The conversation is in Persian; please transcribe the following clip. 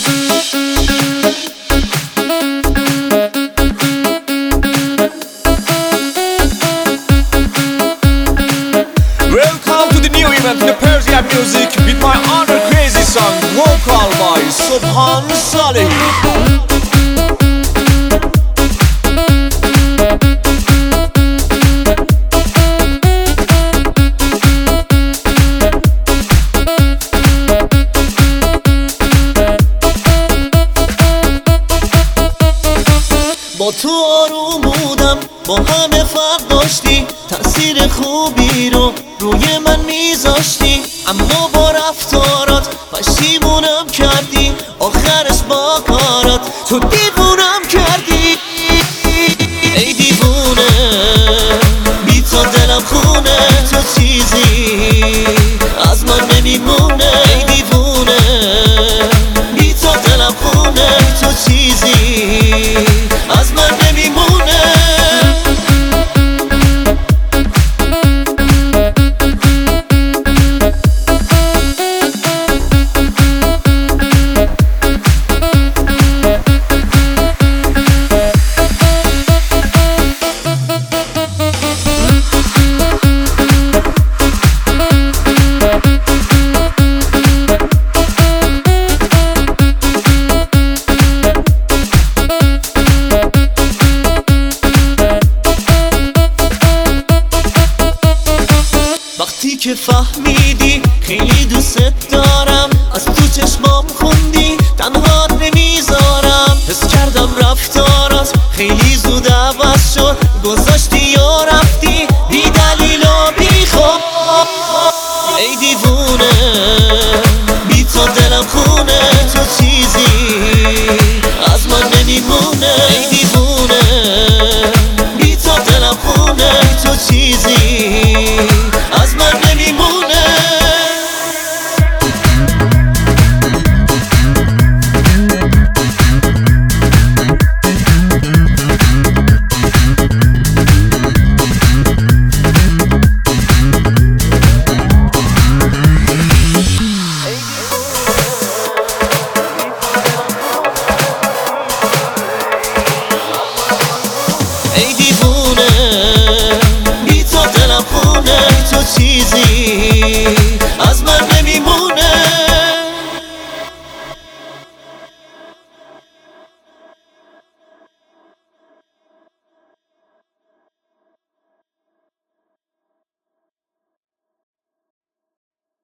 Welcome to the new event, the Persian music with my other crazy song, vocal by Subhan Saleh. با تو آروم بودم، با همه فرق داشتی، تأثیر خوبی رو روی من میذاشتی، اما با رفتارات پشیمون